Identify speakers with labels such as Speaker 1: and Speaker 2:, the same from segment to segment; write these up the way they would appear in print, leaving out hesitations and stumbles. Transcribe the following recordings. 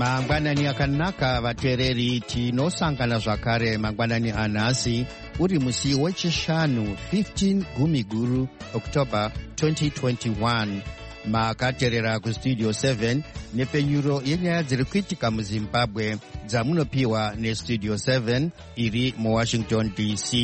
Speaker 1: mangwanani akanaka vateereri, tinosangana zvakare mangwanani anhasi uri musi wechishanu 15 Gumiguru October 2021. makateerera kustudio 7 nepfenyuro yenyaya dziri kuitika muzimbabwe dzamunopiwa nestudio 7 iri muwashington DC.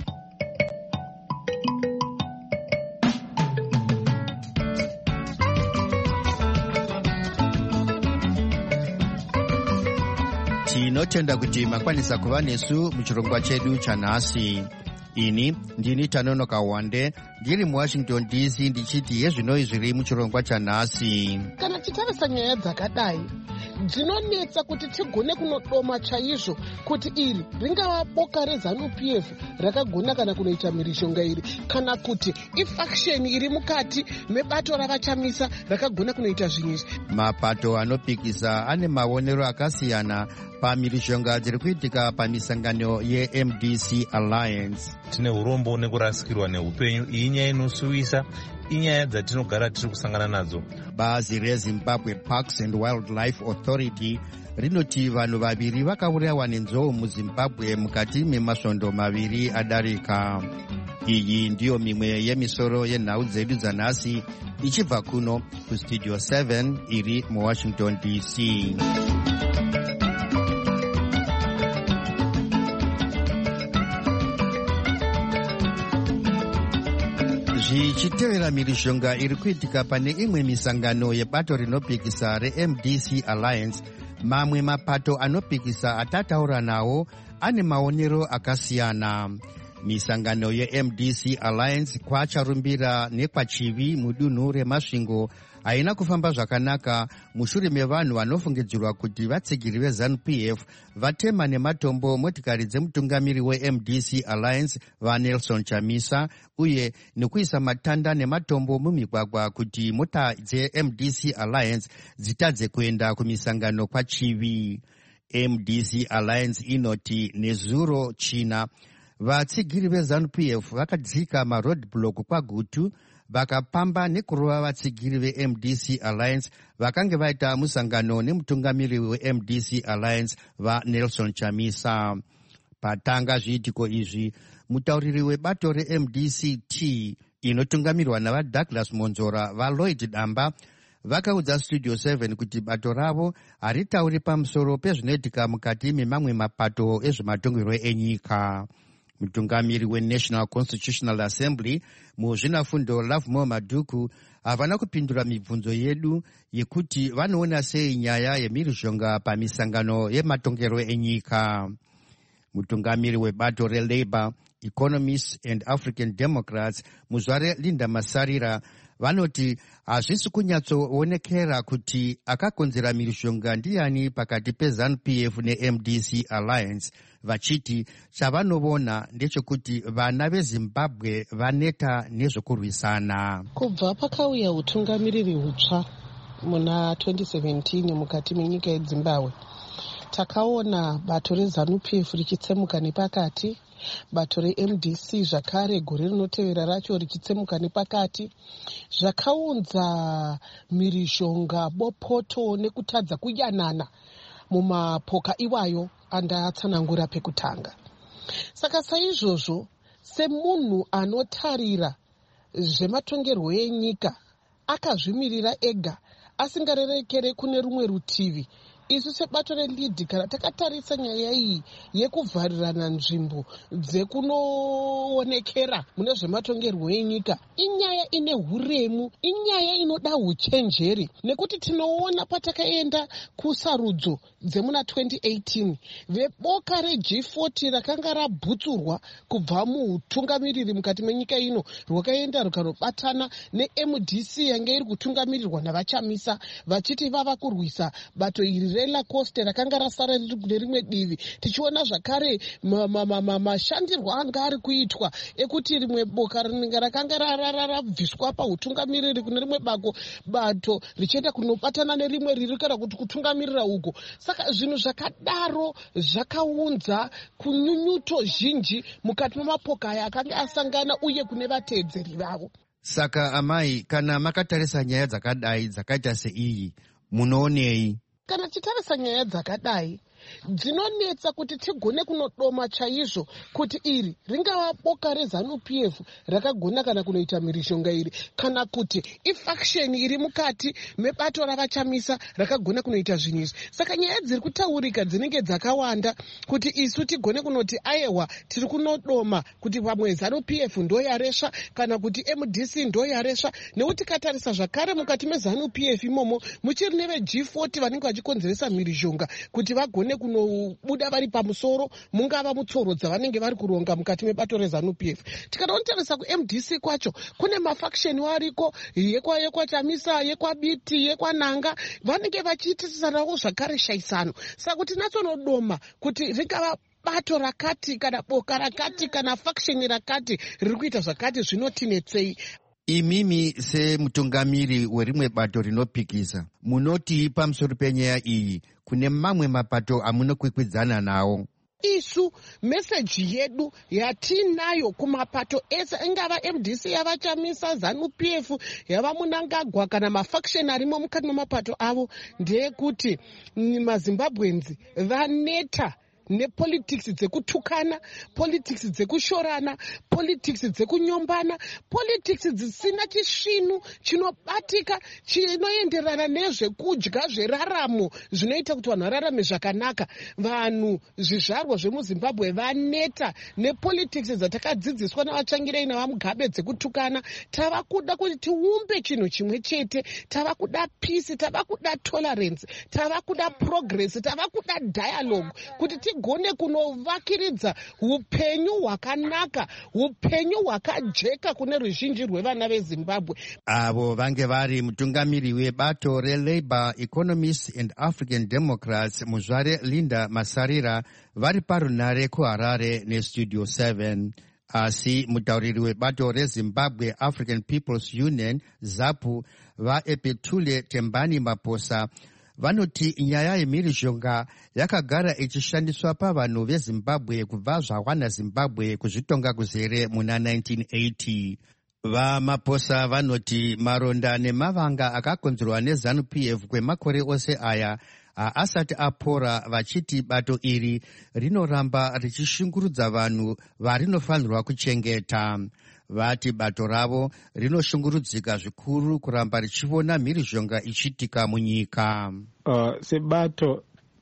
Speaker 1: tinotenda kuti makwanisa kuva nesu muchirongwa chedu chanhasi. ini ndini Tanonoka Wande ndiri muwashington DC ndichiti yezvinoi zviri muchirongwa chanhasi.
Speaker 2: Kana titarisa nyaya dzakadai dzinonetsa kuti tigone kunodoma chaizvo kuti iri ringava boka reZANU-PF rakagona kana kunoita mhirizhonga iri, kana kuti ifaction iri mukati mebato ravachamisa rakagona kunoita zvinhu izvi.
Speaker 1: Mapato anopikisa ane maonero akasiyana pamhirizhonga dziri kuitika pamisangano yeMDC Alliance.
Speaker 3: Tine urombo nekurasikirwa neupenyu, iyi nyaya inosuwisa, inyaya dzatinogara tiri kusangana nadzo.
Speaker 1: Bazi reZimbabwe Parks and Wildlife Authority rinoti vanhu vaviri vakaurayiwa nenzou muZimbabwe mukati memasvondo maviri adarika. Iyi ndiyo mimwe yemisoro yenhau dzedu dzanhasi ichibva kuno kustudio 7 iri muwashington DC. zvichitevera mhirizhonga iri kuitika pane imwe misangano yebato rinopikisa reMDC Alliance, mamwe mapato anopikisa atataura nawo ane maonero akasiyana. Misangano yeMDC Alliance kwacharumbira nekwachivi mudunhu remasvingo haina kufamba zvakanaka mushure mevanhu vanofungidzirwa kuti vatsigiri veZANU-PF vatema nematombo motikari dzemutungamiri weMDC Alliance vaNelson Chamisa, uye nekuisa matanda nematombo mumigwagwa kuti mota dzeMDC Alliance dzitadze kuenda kumisangano kwachivi. MDC Alliance inoti nezuro china vatsigiri veZANU-PF vakadzika maroadblock kwagutu vakapamba nekurova vatsigiri veMDC Alliance vakange vaita musangano nemutungamiri weMDC Alliance vaNelson Chamisa. Patanga zviitiko izvi, mutauriri webato reMDC-T inotungamirwa navaDouglas Monzora vaLloyd Damba vakaudza studio 7 kuti bato ravo haritauri pamusoro pezvinoitika mukati memamwe mapato ezvematongerwo enyika. Mutungamiri weNational Constitutional Assembly muzvinafundo Lovemore Maduku havana kupindura mibvunzo yedu yekuti vanoona sei nyaya yemhirizhonga pamisangano yematongerwo enyika. Mutungamiri webato reLabour, Economists and African Democrats Muzvare Linda Masarira vanoti hazvisi kunyatsoonekera kuti akakonzera mhirizhonga ndiani pakati peZANU-PF neMDC Alliance, vachiti chavanovona ndechekuti vana veZimbabwe vaneta nezvokurwisana.
Speaker 2: Kubva pakauya utungamiriri hutsva muna 2017 mukati menyika yeZimbabwe, takaona bato reZANU-PF richitsemuka nepakati, bato reMDC zvakare gore rinotevera racho richitsemuka nepakati. Zvakaunza mhirizhonga, bopoto nekutadza kuyanana mumapoka iwayo andatsanangura pekutanga. Saka saizvozvo, semunhu anotarira zvematongerwo enyika akazvimirira ega asingarerekere kune rumwe rutivi, isu sebato reLead kana takatarisa nyaya iyi yekuvharirana nzvimbo dzekunoonekera mune zvematongerwo enyika, inyaya ine huremu, inyaya inoda uchenjeri, nekuti tinoona patakaenda kusarudzo dzemuna 2018 veboka reG40 rakanga rabhutsurwa kubva mutungamiriri mukati menyika ino rwakaenda rukanobatana neMDC yange iri kutungamirirwa navachamisa vachiti vava kurwisa bato iri reLacoste rakanga rasara riri kune rimwe divi. Tichiona zvakare mashandirwo anga ari kuitwa ekuti rimwe boka rakanga rabviswa pautungamiriri kune rimwe bato richienda kunobatana nerimwe riri kana kuti kutungamirira uko. Saka zvinhu zvakadaro zvakaunza kunyunyuto zhinji mukati memapoka aya akanga asangana uye kune vateedzeri vavo.
Speaker 1: Saka amai, kana makatarisa nyaya dzakadai dzakaita seiyi, munoonei?
Speaker 2: kana titarisa nyaya dzakadai dzinonetsa kuti tigone kunodoma chaizvo kuti iri ringava boka reZANU-PF rakagona kana kunoita mhirizhonga iri, kana kuti ifaction iri mukati mebato ravachamisa rakagona kunoita zvinhu izvi. Saka nyaya dziri kutaurika dzinenge dzakawanda kuti isu tigone kunoti ayewa tiri kunodoma kuti pamwe ZANU-PF ndo yaresva kana kuti MDC ndo yaresva, nekuti katarisa zvakare mukati meZANU-PF imomo muchiri neve G40 vanenge vachikonzeresa mhirizhonga kuti vagone kunobuda vari pamusoro, mungava mutsoro dzavanenge vari kuronga mukati mebato reZANU-PF. Tikanotarisa kuMDC kwacho kune mafaction wariko, yekwa Chamisa, yekwa Biti, yekwa Nanga, vanenge vachiitisanawo zvakare shaisano. Saka kuti natsonodoma kuti ringava bato rakati kana boka rakati kana faction rakati riri kuita zvakati zvinotinetsei.
Speaker 1: Imimi semutungamiri werimwe bato rinopikisa, munoti pamusoro penyaya iyi kune mamwe mapato amunokwikwidzana nawo?
Speaker 2: Isu meseji yedu yatinayo kumapato ese, ingava MDC yavachamisa, ZANU-PF yava Munangagwa kana mafaction arimo mukati memapato avo, ndeyekuti maZimbabwenzi vaneta nepolitics dzekutukana, politics dzekushorana, politics dzekunyombana, politics dzisina chisvinu chinobatika chinoenderana nezvekudya zveraramo zvinoita kuti vanhu vararame zvakanaka. Vanhu zvizvarwa zvemuZimbabwe vaneta nepolitics dzatakadzidziswa navatsvangirei navaMugabe dzekutukana. Tava kuda kuti tiumbe chinhu chimwe chete, tava kuda peace, tava kuda tolerance, tava kuda progress, tava kuda dialogue kuti gone kunovakiridza upenyu hwakanaka, upenyu hwakajeka kune ruzhinji rwevana veZimbabwe.
Speaker 1: Avo vange vari mutungamiri webato reLabour Economists and African Democrats muzvare Linda Masarira vari parunare kuHarare neStudio 7. Asi mutauriri webato reZimbabwe African People's Union ZAPU vaEpetule Tembani Maposa vanoti nyaya yemhirizhonga yakagara ichishandiswa pavanhu veZimbabwe kubva zvawana Zimbabwe kuzvitonga kuzere muna 1980. VaMaposa vanoti maronda nemavanga akakonzerwa neZANU-PF kwemakore ose aya asati apora, vachiti bato iri rinoramba richishungurudza vanhu varinofanirwa kuchengeta. Vati bato ravo rinoshungurudzika zvikuru kuramba richiona mhirizhonga ichiitika munyika.
Speaker 4: Sebato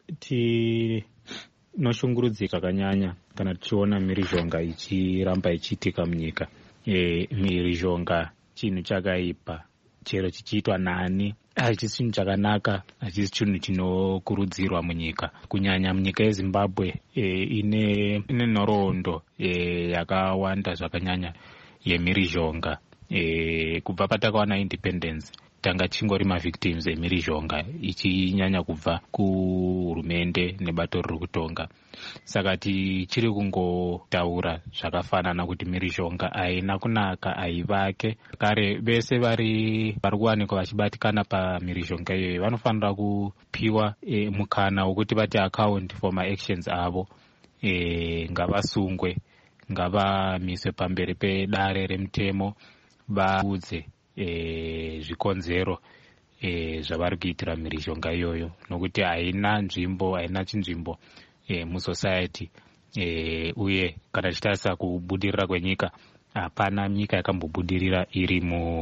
Speaker 4: tinoshungurudzika kanyanya kana tichiona mhirizhonga ichiramba ichiitika munyika. Mhirizhonga chinhu chakaipa, chero chichiitwa nani hachisi chinhu chakanaka, hachisi chinhu chinokurudzirwa munyika, kunyanya munyika yeZimbabwe ine nhoroondo yakawanda zvakanyanya yemhirizhonga. Kubva patakawana independence tanga chingori mavictims emhirizhonga ichinyanya kubva kuhurumende nebato riri kutonga. Saka tichiri kungotaura zvakafanana kuti mhirizhonga haina kunaka, haivake. Kare vese vari kuwanikwa vachibatikana pamhirizhonga iyoyo vanofanira kupiwa mukana wekuti vati account for maactions avo, ngavasungwe, ngavamiswe pamberi pedare remutemo, vaudze zvikonzero zvavari kuitira mhirizhonga iyoyo, nokuti haina nzvimbo, haina chinzvimbo musociety. Uye kana tichitarisa kubudirira kwenyika, hapana nyika yakambobudirira iri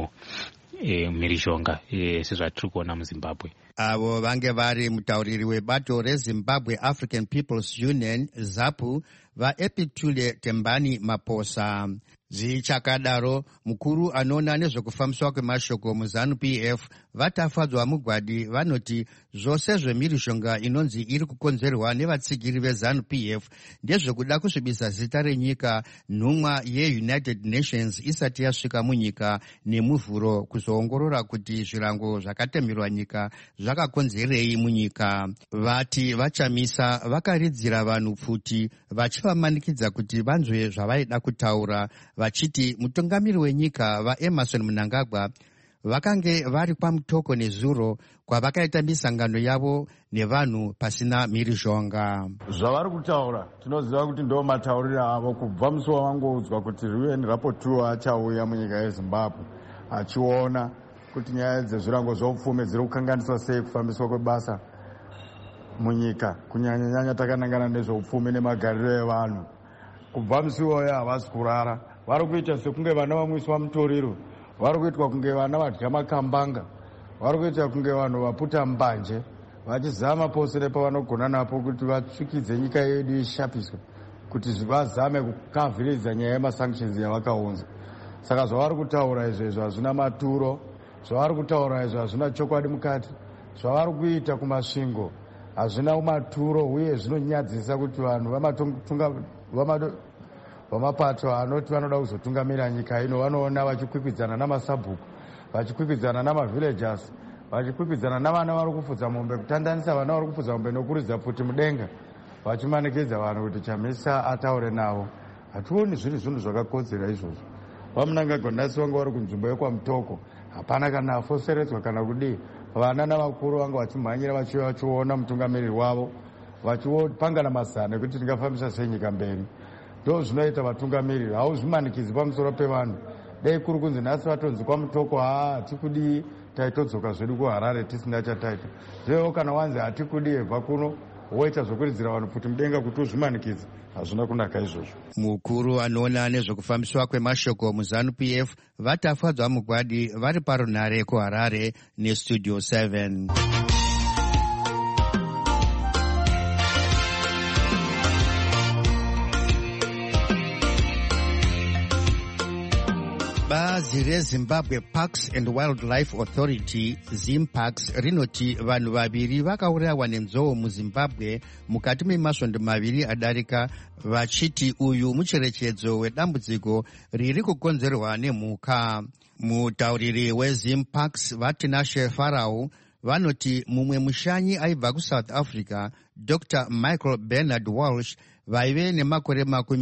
Speaker 4: mhirizhonga sezvatiri kuona muZimbabwe.
Speaker 1: Avo vange vari mutauriri webato reZimbabwe African People's Union ZAPU vaEpitule Tembani Maposa. Zvichakadaro, mukuru anoona nezvekufambiswa kwemashoko muZANU-PF vatafadzwa mugwadi vanoti zvose zvemhirizhonga inonzi iri kukonzerwa nevatsigiri veZANU-PF ndezvekuda kusvibisa zita renyika, nhumwa yeUnited Nations isati yasvika munyika nemuvhuro kuzoongorora kuti zvirango zvakatemerwa nyika zvakakonzerei munyika. Vati vachamisa vakaridzira vanhu pfuti vachivamanikidza kuti vanzwe zvavaida kutaura, vachiti mutungamiri wenyika vaEmerson Mnangagwa vakange vari pamutoko nezuro kwavakaita misangano yavo nevanhu pasina mhirizhonga.
Speaker 5: Zvavari kutaura tinoziva kuti ndo matauriro avo kubva musi wavangoudzwa kuti UN Rapport 2 achauya munyika yeZimbabwe achiona kuti nyaya dzezvirango zveupfumi dziri kukanganiswa sei kufambiswa kwebasa munyika, kunyanya takanangana nezveupfumi nemagariro evanhu. Kubva musi iwoyo havasi kurara, vari kuita sekunge vana vamwiswa mutoriro, vari kuitwa kunge vana vadya makambanga, vari kuita kunge vanhu vaputa mbanje, vachizama pose nepavanogona napo kuti vatsvikidze nyika yedu ishapiswe, kuti vazame kukavhiridza nyaya yemasanctions yavakaunza. Saka zvavari kutaura izvezvo hazvina maturo, zvavari kutaura izvo hazvina chokwadi mukati, zvavari kuita kumasvingo hazvina maturo, uye zvinonyadzisa kuti vanhu vamapato anoti vanoda kuzotungamira nyika ino vanoona vachikwikwidzana namasabhuku, vachikwikwidzana namavillagers, vachikwikwidzana navana vari kufudza mombe, kutandanisa vana vari kufudza mombe nokuridza pfuti mudenga, vachimanikidza vanhu kuti Chamisa ataure navo. Hationi zviri zvinhu zvakakodzera izvozvo. Vamunangagwa nhasi vanga vari kunzvimbo yekwamutoko, hapana kana afoseredzwa kana kudii. Vana navakuru vanga vachimhanyira vachiona mutungamiriri wavo, vachipangana mazana ekuti tingafambisa sei nyika mberi. Ndo zvinoita vatungamiriri, hauzvimanikidzi pamusoro pevanhu. Dai kuri kunzi nhasi vatonzi kwamutoko, hatikudii, taitodzoka zvedu kuHarare tisina chataita. Zvewo kana wanzi hatikudii bva kuno, woita zvokuridzira vanhu pfuti mudenga kuti uzvimanikidze, hazvina kunaka izvozvo.
Speaker 1: Mukuru anoona nezvekufambiswa kwemashoko muZANU-PF vatafadzwa mugwadi vari parunhare kuHarare neStudio 7. Bazi reZimbabwe Parks and Wildlife Authority ZimParks rinoti vanhu vaviri vakaurayiwa nenzou muZimbabwe mukati memasvondo maviri adarika, vachiti uyu mucherechedzo wedambudziko riri kukonzerwa nemhuka. Mutauriri weZimParks vaTinashe Farau vanoti mumwe mushanyi aibva kuSouth Africa, Dr. Michael Bernard Walsh, vaive nemakore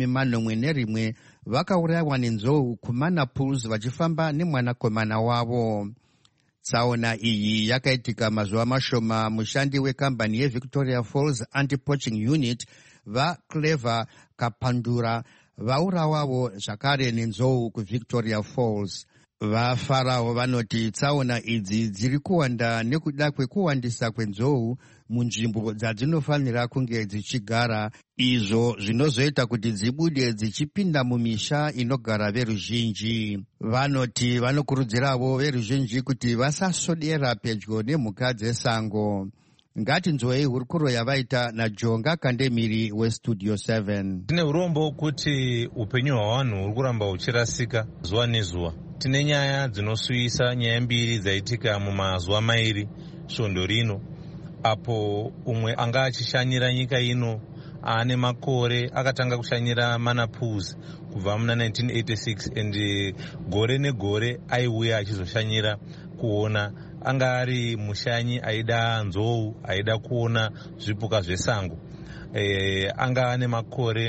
Speaker 1: 41 vakaurayiwa nenzou kuMana Pools vachifamba nemwanakomana wavo. Tsaona iyi yakaitika mazuva mashoma mushandi wekambani yeVictoria Falls Anti-Poaching Unit vaClever Kapandura vaurayiwawo zvakare nenzou kuVictoria Falls. VaFarao vanoti tsaona idzi dziri kuwanda nekuda kwekuwandisa kwenzou munzvimbo dzadzinofanira kunge dzichigara, izvo zvinozoita kuti dzibude dzichipinda mumisha inogara veruzhinji. Vanoti vanokurudziravo veruzhinji kuti vasasodera pedyo nemhuka dzesango. Ngatinzwei hurukuro yavaita naJonga Kandemiri weStudio 7.
Speaker 3: Tine urombo kuti upenyu hwavanhu huri kuramba huchirasika zuva nezuva. Tine nyaya dzinosuyisa, nyaya mbiri dzaitika mumazuva mairi svondo rino, apo umwe anga achishanyira nyika ino ane makore akatanga kushanyira Mana Pools kubva muna 1986 and gore negore aiuya achizoshanyira kuona. Anga ari mushanyi aida nzou, aida kuona zvipuka zvesango. Anga ane makore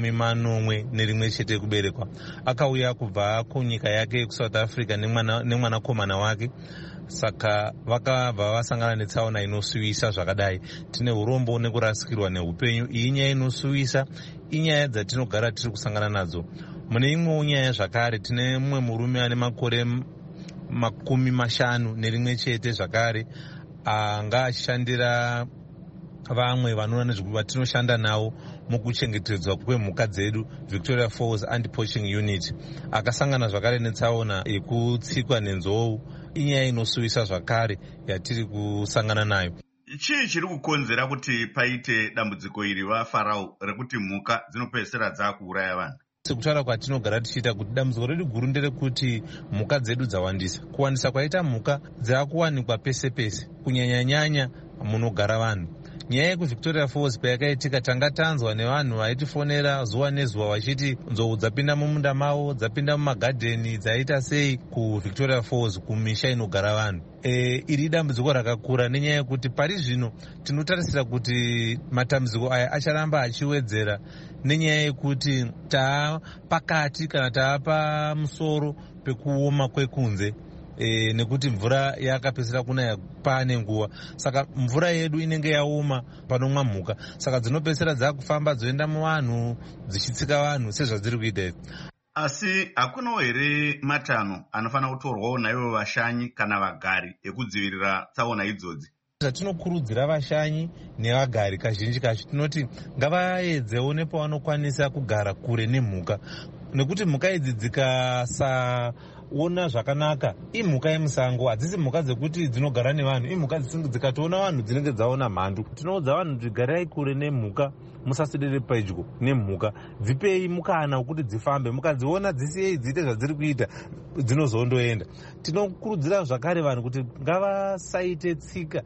Speaker 3: 41 chete kuberekwa. Akauya kubva kunyika yake kuSouth Africa nemwanakomana wake, saka vakabva vasangana netsaona inosuvisa zvakadai. Tine urombo nekurasikirwa neupenyu. Iyi nyaya inosuvisa, inyaya dzatinogara tiri kusangana nadzo. Mune imwewo nyaya zvakare tine mumwe murume ane makore 50 chete zvakare, anga achishandira vamwe vanoona nezvatinoshanda navo mukuchengetedzwa kwemhuka dzedu Victoria Falls Anti-Poaching Unit. Akasangana zvakare netsaona yekutsikwa nenzou. Inyaya inosuvisa zvakare yatiri kusangana nayo.
Speaker 6: Chii chiri kukonzera kuti paite dambudziko iri vaFarao rekuti mhuka dzinopedzisira dzakuuraya vanhu?
Speaker 3: Sekutaura kwatinogara tichiita kuti dambudziko redu guru nderekuti mhuka dzedu dzawandisa. Kuwandisa kwaita mhuka dzakuwanikwa pese pese, kunyanya-nyanya munogara vanhu. Nyaya yekuVictoria Falls payakaitika tanga tanzwa nevanhu vaitifonera zuva nezuva vachiti nzou dzapinda mumunda mavo, dzapinda mumagadheni, dzaita sei kuVictoria Falls kumisha inogara vanhu. Iri dambudziko rakakura nenyaya yekuti pari zvino tinotarisira kuti matambudziko aya acharamba achiwedzera nenyaya yekuti taapakati kana taapamusoro pekuoma kwekunze. Nekuti mvura yakapedzisira kunaya pane nguva, saka mvura yedu inenge yaoma panomwa mhuka, saka dzinopedzisira dzakufamba dzoenda muvanhu dzichitsika vanhu sezvadziri kuita.
Speaker 6: Asi hakunawo here matanho anofanira kutorwawo naivo vashanyi kana vagari ekudzivirira tsaona idzodzi?
Speaker 3: Zvatinokurudzira vashanyi nevagari kazhinji kacho tinoti ngavaedzewo nepavanokwanisa kugara kure nemhuka, nekuti mhuka idzi dzikasaona zvakanaka imhuka yemusango, hadzisi mhuka dzekuti dzinogara nevanhu, imhuka dzikatoona vanhu dzinenge dzaona mhandu. Tinoudza vanhu kuti garai kure nemhuka, musaswedere pedyo nemhuka, dzipei mukana wekuti dzifambe, mukadziona dzisiyei dziite zvadziri kuita, dzinozondoenda. Tinokurudzira zvakare vanhu kuti ngavasaite tsika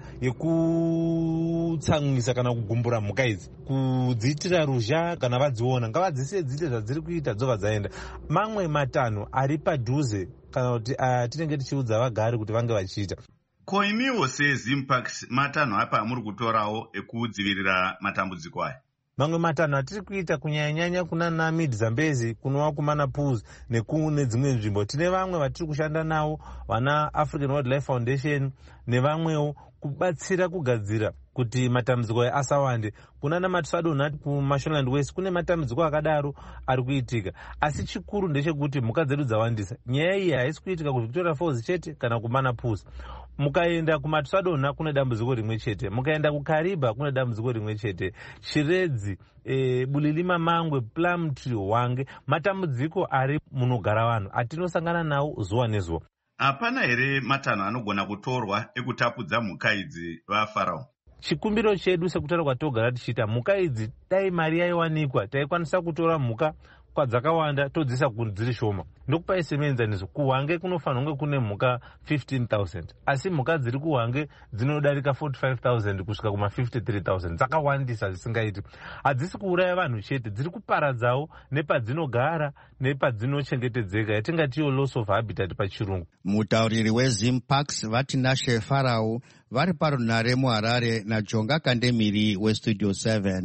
Speaker 3: yekutsamwisa kana kugumbura mhuka idzi, kudziitira ruzha kana vadziona, ngavadzisiye dziite zvadziri kuita dzobva dzaenda. Mamwe matanho ari padhuze kana kuti tinenge tichiudza vagari kuti vange vachiita.
Speaker 6: Ko imiwo seZimpax matanho apa amuri kutorawo ekudzivirira matambudziko aya?
Speaker 3: Mamwe matanho atiri kuita kunyanya kuna Mid-Zambezi, kunova kuManapuzi nekune dzimwe nzvimbo. Tine vamwe vatiri kushanda navo, vana African Wildlife Foundation nevamwewo, kubatsira kugadzira kuti matambudziko aya asawande. Kuna naMatsadona kuMashonaland West kune matambudziko akadaro ari kuitika, asi chikuru ndechekuti mhuka dzedu dzawandisa. Nyaya iyi haisi kuitika kuVictoria Falls chete kana kuManapuzi. Mukaenda kuMatsadona kune dambudziko rimwe chete, mukaenda kuKariba kune dambudziko rimwe chete, Chiredzi, Bulilima Mangwe, Plumtree, Hwange, matambudziko ari munogara vanhu atinosangana nawo zuva nezuva.
Speaker 6: Hapana here matanho anogona kutorwa ekutapudza mhuka idzi vaFarao?
Speaker 3: Chikumbiro chedu sekutaura kwatogara tichiita, mhuka idzi dai mari yaiwanikwa taikwanisa kutora mhuka kwadzakawanda todzisa dziri shoma. Ndokupai semenzaniso, kuHwange kunofanira kunge kune mhuka 15,000, asi mhuka dziri kuHwange dzinodarika 45,000 kusvika kuma53,000, dzakawandisa zvisingaiti. Hadzisi kuuraya vanhu chete, dziri kuparadzawo nepadzinogara nepadzinochengetedzeka, yatingatiyo loss of habitat pachirungu.
Speaker 1: Mutauriri weZimpax Vatinashe Farao vari parunhare muHarare naJonga Kandemiri weStudio 7.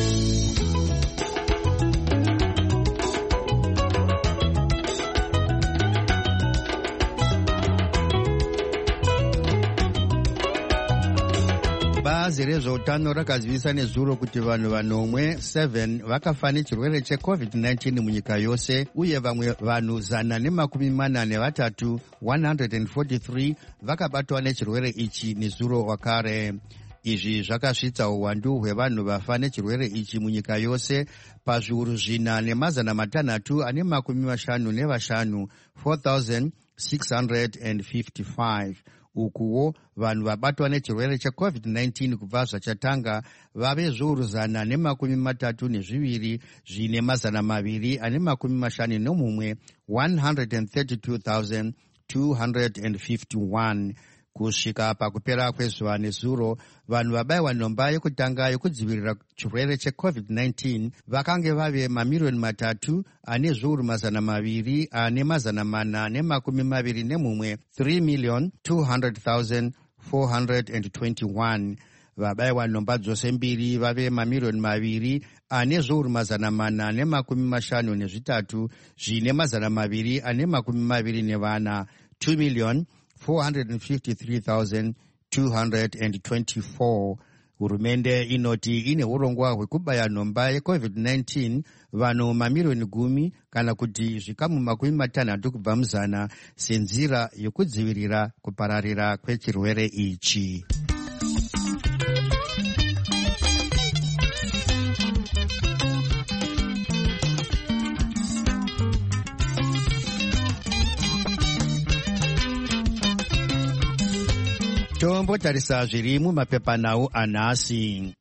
Speaker 1: Bazi rezveutano rakazivisa nezuro kuti vanhu vanomwe 7 vakafa nechirwere cheCovid-19 munyika yose, uye vamwe vanhu 143 143 vakabatwa nechirwere ichi nezuro wakare. Izvi zvakasvitsa uwandu hwevanhu vafa nechirwere ichi munyika yose pazviuru 4,655 4,655. Ukuwo vanhu vabatwa nechirwere cheCovid-19 kubva zvachatanga vave zviuru 132 zvine 251 132,251. Kusvika pakupera kwezuva nezuro, vanhu vabayiwa nhomba yekutanga yekudzivirira chirwere cheCovid-19 vakange vave 3,3 ane zviuru 200 ane 421 3,200,421. Vabayiwa nhomba dzose mbiri vave 2,000,000 ane zviuru 453 zvine 224 2,453,224. Hurumende inoti ine urongwa hwekubaya nhomba yeCovid-19 vanhu 10,000,000 kana kuti zvikamu 60 kubva muzana senzira yokudzivirira kupararira kwechirwere ichi. Tombotarisa zviri mumapepanhau anhasi.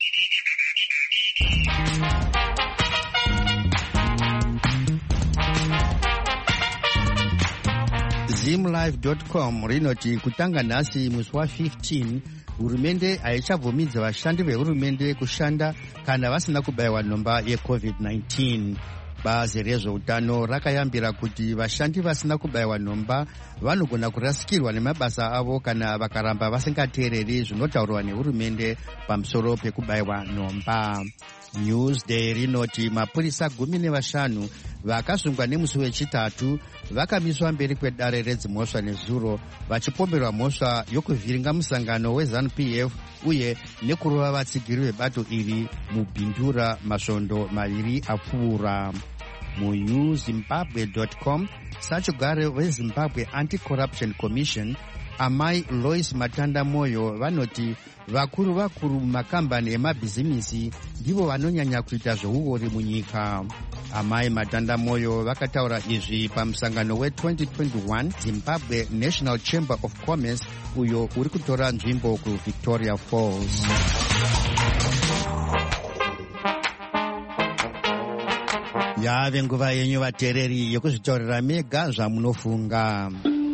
Speaker 1: Zimlive.com rinoti kutanga nhasi musi wa15 hurumende haichabvumidza vashandi vehurumende kushanda kana vasina kubayiwa nhomba yeCovid-19. Bazi rezveutano rakayambira kuti vashandi vasina kubayiwa nhomba vanogona kurasikirwa nemabasa avo kana vakaramba vasingateereri zvinotaurwa nehurumende pamusoro pekubayiwa nhomba. Newsday rinoti mapurisa 15 vakasungwa nemusi wechitatu vakamiswa mberi kwedare redzimhosva nezuro vachipomberwa mhosva yokuvhiringa musangano weZANU-PF uye nekurova vatsigiri vebato iri mubhindura masvondo 2 apfuura. MuZimbabwe.com, sachigare weZimbabwe Anti-Corruption Commission amai Lois Matanda Moyo vanoti vakuru mumakambani emabhizimisi ndivo vanonyanya kuita zveuori munyika. Amai Matanda Moyo vakataura izvi pamusangano we2021 Zimbabwe National Chamber of Commerce uyo uri kutora nzvimbo kuVictoria Falls. Yave nguva yenyu vateereri yekuzvitaurira mega zvamunofunga.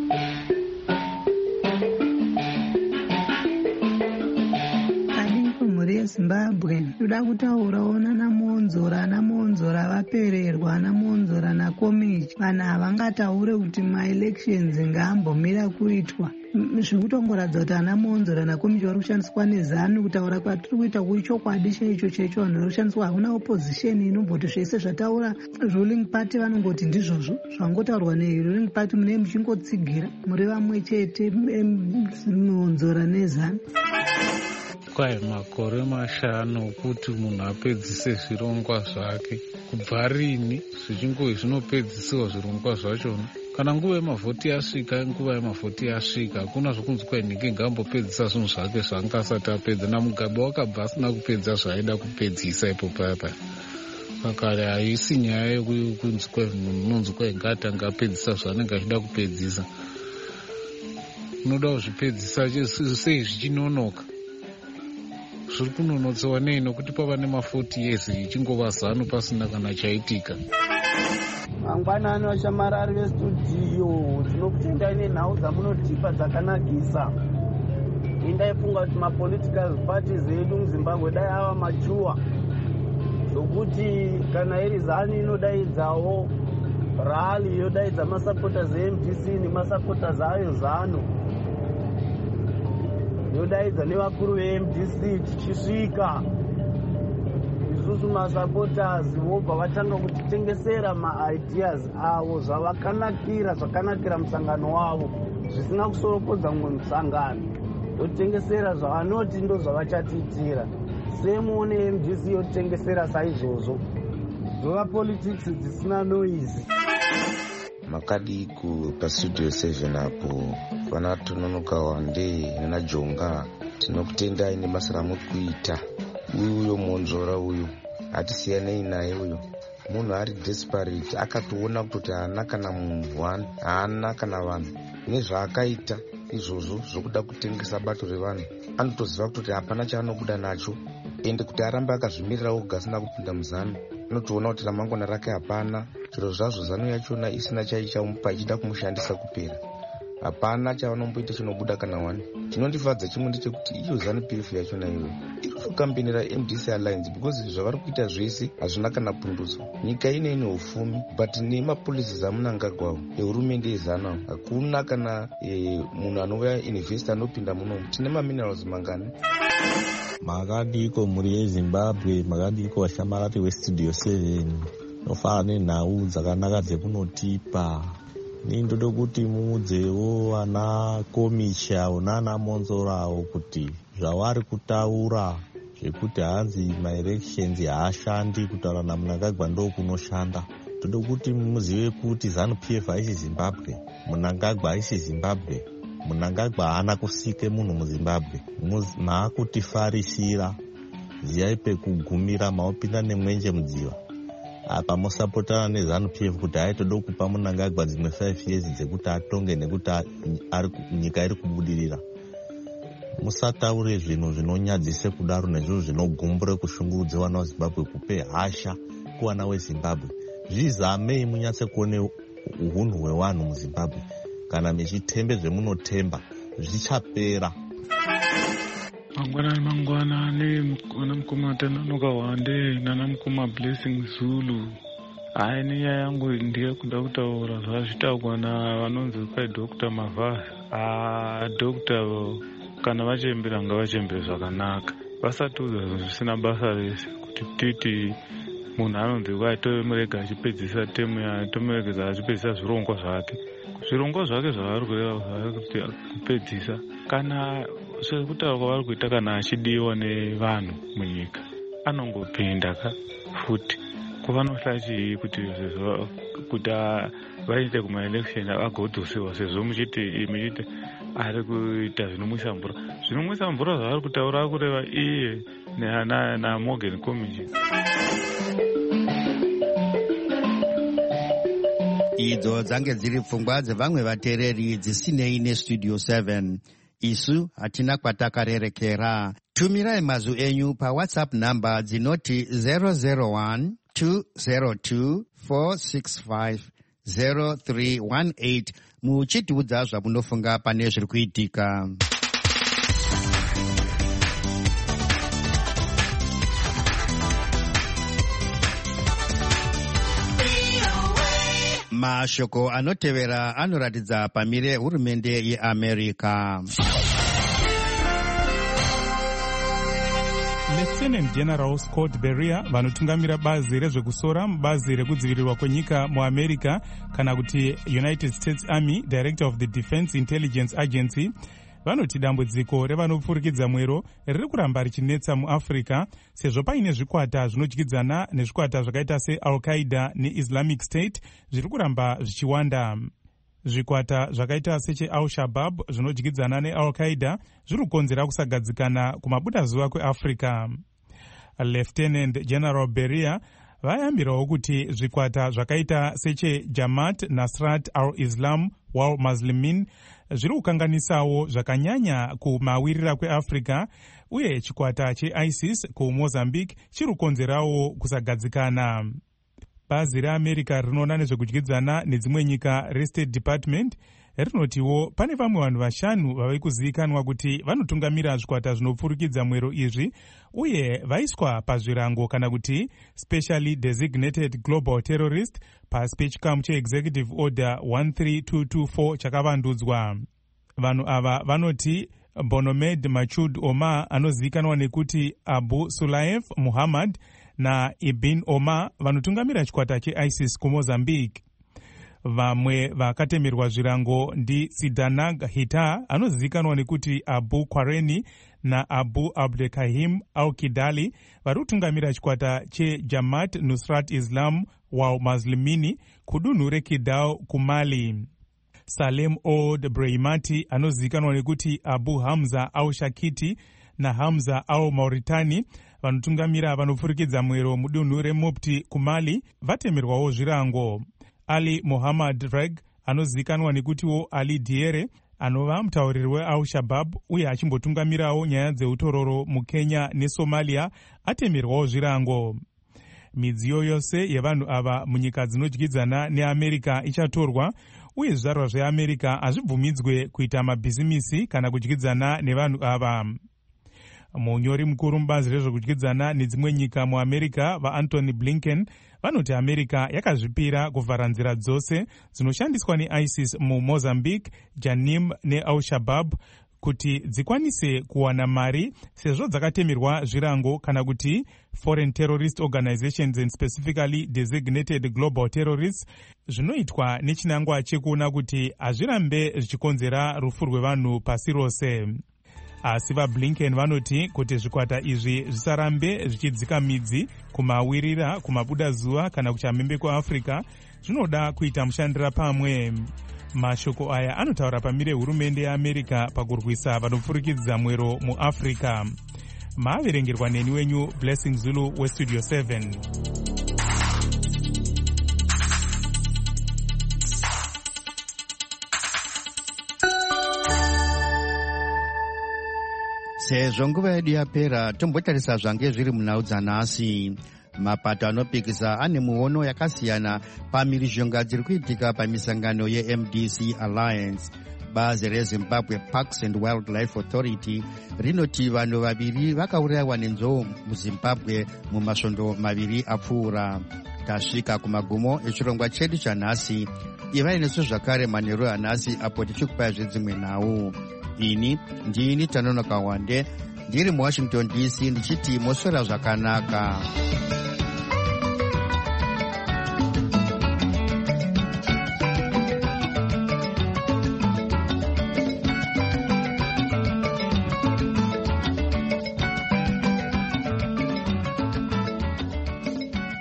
Speaker 7: Zimbabwe ndoda kutaurawo namonzora vapererwa namonzora nakomichi. Vanhu havangataure kuti maelections ngaambomira kuitwa. Zvirikutongoratidza kuti ana monzora nakomichi vari kushandiswa nezanu kutaura kwatiri kuita kuchokwadi chaicho vanhu vari kushandiswa. Hakuna opposition inomboti zvese zvataura ruling party vanongoti ndizvozvo zvangotaurwa neruling party mune muchingotsigira muri vamwe chete monzora nezanu.
Speaker 8: Kwai makore 5 kuti munhu apedzise zvirongwa zvake. Kubva rini zvinopedzisiwa zvirongwa zvachona? Kana nguva yemavhoti yasvika hakuna zvokunzi kwai nhike ngambopedzisa zvinhu zvake zvanga asati apedza. naMugabe wakabva asina kupedza zvaaida kupedzisa ipo paya. Saka haisi nyaya yekunzi kwai munhu unonzi kwai ngaatanga apedzisa zvaanenge achida kupedzisa. Unoda kuzvipedzisa sei zvichinonoka? Zviri kunonotsewa nei nokuti pava nema40 years ichingova zano pasina kana chaitika.
Speaker 9: Mangwanani vashamarari vestudio tinokutendai nenhau dzamunodhipa dzakanakisa. Indaifunga kuti mapolitical parties edu muZimbabwe dai ava machuwa zvokuti kana iri zanu inodaidzawo rali yodaidza masupporters eMDC nemasupporters ayo zanu yodaidza nevakuru veMDC tichisvika isusu masupporters vobva vatanga kutitengesera maideas avo zvakanakira musangano wavo zvisina kusorokodza mumwe musangano. Yotengesera zvavanoti ndo zvavachatiitira. Semuone MDC yotengesera saizvozvo. Zvova politics dzisina noise.
Speaker 10: Makadiku pastudio 7 apo vana Tononoka Wande naJonga tinokutendai nebasa ramuri kuita. Uyo monzora uyu hatisiyanei naye uyo munhu ari desperate akatoona kuti haana kana munhu haana kana vanhu nezvaakaita izvozvo zvokuda kutengesa bato revanhu. Anotoziva kuti hapana chaanobuda nacho ende kuti arambe akazvimirira oga asina kupinda muzano. Anotoona kuti ramangwana rake hapana. Zviro zvazvo zano yachona isina chaichamupa ichida kumushandisa kupera. Hapana chavanomboita chinobuda kana wani. Chinondifadza chimwe ndechekuti iyo zanu PF yachona iwe iri kukambenera MDC Alliance because zvavari kuita zvese hazvina kana punduso. Nyika ine ufumi but nemapolicies amunangagwawo ehurumende yezano hakuna kana munhu anova investor anopinda munomu. Tine maminerals mangani.
Speaker 11: Makadiko muri yeZimbabwe, makadiko vashamarari westudio 7 nofana nenhau dzakanaka dzekunotipa. Nindoda kuti muudzewo ana komichawo nana monzorawo kuti zvavari kutaura zvekuti hanzi maelections haashandi kutaura naMnangagwa ndokunoshanda. Toda kuti muzive kuti ZANU PF haisi Zimbabwe, Mnangagwa haisi Zimbabwe. Mnangagwa haana kusike munhu muZimbabwe. Maakutifarisira ziyai pekugumira maopinda nemwenje mudziva. Apa musapotana neZANU PF kuti haitoda kupa Mnangagwa dzimwe 5 years dzekuti atonge nekuti nyika iri kubudirira. Musataure zvinhu zvinonyadzise kudaro nezvinhu zvinogumbure kushungurudza vana veZimbabwe kupe hasha kuvana veZimbabwe. Zvizamei munyatse kuone uhunhu hwevanhu muZimbabwe. Kana mechitembe zvemunotemba zvichapera.
Speaker 8: Mangwanani mukoma Tononoka Wande nanamukoma Blessing Zulu. Aini yangu ndiye kuda kutaura zvazvitaurwa navanonzi kwai Dr. Mavhasi. Dr. kana vachembera ngavachembere zvakanaka. Vasatiudza zvisina basa rese kuti titi munhu anonzi kwai tomurega achipedzisa temu yayo, tomuregedza achipedzisa zvirongwa zvake. Zvirongwa zvake zvavari kureva kupedzisa kana sekutaura kwavari kuita kana achidiwa nevanhu munyika anongopinda futi kuvanohla chii kuti vaite kumaelection agodhosiwa sezvo muchiti ari kuita zvinomwisa mvura. Zvinomwisa mvura zvaari kutaura kureva iye naMorgan Commission.
Speaker 1: Idzo dzange dziri pfungwa dzevamwe vateereri dzisinei neStudio 7. Isu hatina kwatakarerekera. Tumirai mazwi enyu paWhatsApp namba dzinoti 001 202 465 0318 muchitiudza zvamunofunga pane zviri kuitika. Mashoko anotevera anoratidza pamire hurumende yeAmerica.
Speaker 12: Lieutenant General Scott Beria vanotungamira bazi rezvekusora mubazi rekudzivirirwa kwenyika muAmerica kana kuti United States Army, Director of the Defense Intelligence Agency, vanoti dambudziko revanopfurikidza mwero riri kuramba richinetsa muAfrica sezvo paine zvikwata zvinodyidzana nezvikwata zvakaita seAl-Qaeda neIslamic State zviri kuramba zvichiwanda. Zvikwata zvakaita secheAl-Shabaab zvinodyidzana neAl-Qaeda zviri kukonzera kusagadzikana kumabudazuva kweAfrica. Lieutenant General Beria vayambirawo kuti zvikwata zvakaita secheJamaat Nasrat al-Islam wal Muslimin zviri kukanganisawo zvakanyanya kumawirira kweAfrica, uye chikwata cheISIS kuMozambique chiri kukonzerawo kusagadzikana. Bazi reAmerica rinoona nezvekudyidzana nedzimwe nyika reState Department rinotiwo pane vamwe vanhu 5 vave kuzivikanwa kuti vanotungamira zvikwata zvinopfurikidza mwero izvi uye vaiswa pazvirango kana kuti specially designated global terrorist pasi pechikamu cheExecutive Order 13224 chakavandudzwa. Vanhu ava vanoti Bonomed Machud Omar anozivikanwa nekuti Abu Sulaif Muhammad na Ibn Omar vanotungamira chikwata cheISIS kuMozambique. Vamwe vakatemerwa zvirango ndi Sidanag Hita anozivikanwa nekuti Abu Kwareni na Abu Abdelkahim Al-Kidali vari kutungamira chikwata cheJamaat Nusrat Islam wal Muslimini kudunhu reKidal kuMali. Salem Old Breimati anozivikanwa nekuti Abu Hamza Al-Shakiti na Hamza Al-Mauritani vanotungamira vanopfurikidza mwero mudunhu reMopti kuMali vatemerwawo zvirango. Ali Muhammad Reg anozivikanwa nekutiwo Ali Diere anova mutauriri weAl-Shabaab uye achimbotungamirawo nyaya dzeutororo muKenya neSomalia atemerwawo zvirango. Midziyo yose yevanhu ava munyika dzinodyidzana neAmerica ichatorwa uye zvizvarwa zveAmerica hazvibvumidzwe kuita mabhizimisi kana kudyidzana nevanhu ava. Munyori mukuru mubazi rezvekudyidzana nedzimwe nyika muAmerica vaAntony Blinken vanoti America yakazvipira kuvhara nzira dzose dzinoshandiswa neISIS muMozambique, Janim neAl-Shabaab kuti dzikwanise kuwana mari sezvo dzakatemerwa zvirango kana kuti Foreign Terrorist Organizations and Specifically Designated Global Terrorists, zvinoitwa nechinangwa chekuona kuti hazvirambe zvichikonzera rufu rwevanhu pasi rose. Asi vaBlinken vanoti kuti zvikwata izvi zvisarambe zvichidzika midzi kumawirira, kumabudazuva kana kuchamhembe kweAfrica, zvinoda kuita mushandira pamwe. Mashoko aya anotaura pamire hurumende yeAmerica pakurwisa vanopfurikidza mwero muAfrica. Maaverengerwa neni wenyu Blessing Zulu weStudio 7.
Speaker 1: Sezvo nguva yedu yapera, tombotarisa zvange zviri munhau dzanhasi. Mapato anopikisa ane muono yakasiyana pamhirizhonga dziri kuitika pamisangano yeMDC Alliance. Bazi reZimbabwe Parks and Wildlife Authority rinoti vanhu vaviri vakaurayiwa nenzou muZimbabwe mumasvondo maviri apfuura. Tasvika kumagumo echirongwa chedu chanhasi. Ivai nesu zvakare manheru anhasi apo tichikupai zvedzimwe nhau. Ini ndini Tanonoka Wande ndiri muWashington DC ndichiti moswera zvakanaka.